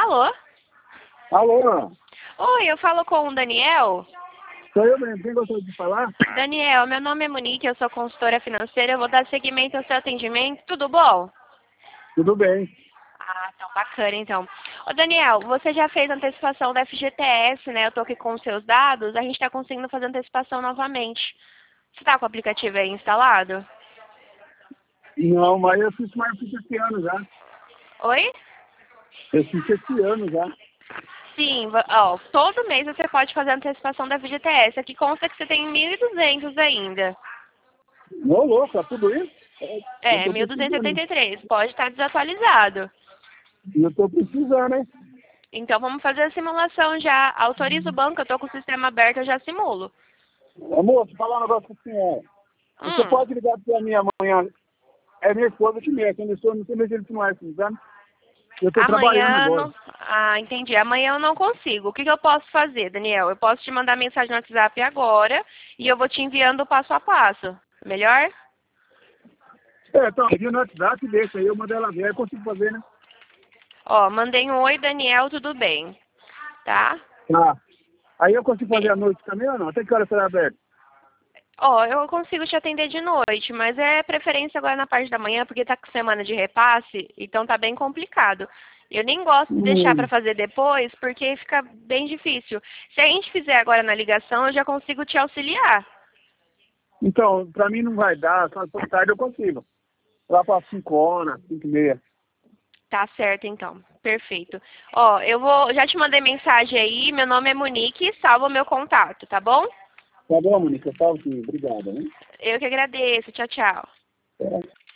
Alô? Alô? Oi, eu falo com o Daniel. Sou eu mesmo, quem gostaria de falar? Daniel, meu nome é Monique, eu sou consultora financeira, eu vou dar seguimento ao seu atendimento, tudo bom? Tudo bem. Ah, então bacana então. Ô Daniel, você já fez antecipação da FGTS, né? Eu tô aqui com os seus dados, a gente tá conseguindo fazer antecipação novamente. Você tá com o aplicativo aí instalado? Não, mas eu fiz esse ano já. Oi? Eu fiz esse ano já. Sim, ó, todo mês você pode fazer a antecipação da FGTS. Aqui consta que você tem 1.200 ainda. Ô, louco, é tudo isso? Eu É, tô mil duzentos e precisando. setenta e três. Pode estar desatualizado. Eu tô precisando, hein? Então vamos fazer a simulação já. Autoriza o banco, eu tô com o sistema aberto, eu já simulo. Ô, moço, falar um negócio com a senhora. Você Hum, pode ligar pra mim amanhã? É minha esposa que mexe, eu não sei mais ele que não é, sabe? Eu tô trabalhando amanhã agora. não. Ah, entendi. Amanhã eu não consigo. O que que eu posso fazer, Daniel? Eu posso te mandar mensagem no WhatsApp agora e eu vou te enviando o passo a passo. Melhor? Então, envia no WhatsApp, deixa aí, eu mando ela ver, eu consigo fazer, né? Ó, mandei um oi, Daniel, tudo bem? Tá? Tá. Aí eu consigo fazer à noite também ou não? Até que hora será aberto? Ó, eu consigo te atender de noite, mas é preferência agora na parte da manhã, porque tá com semana de repasse, então tá bem complicado. Eu nem gosto de deixar para Hum. fazer depois, porque fica bem difícil. Se a gente fizer agora na ligação, eu já consigo te auxiliar. Então, pra mim não vai dar, só tarde eu consigo. Lá para 5 horas, 5h30. Tá certo, então. Perfeito. Ó, eu vou, já te mandei mensagem aí, meu nome é Monique, salva o meu contato, tá bom? Tá bom, Mônica? Tá ok. Obrigado, hein? Eu que agradeço. Tchau, tchau. É.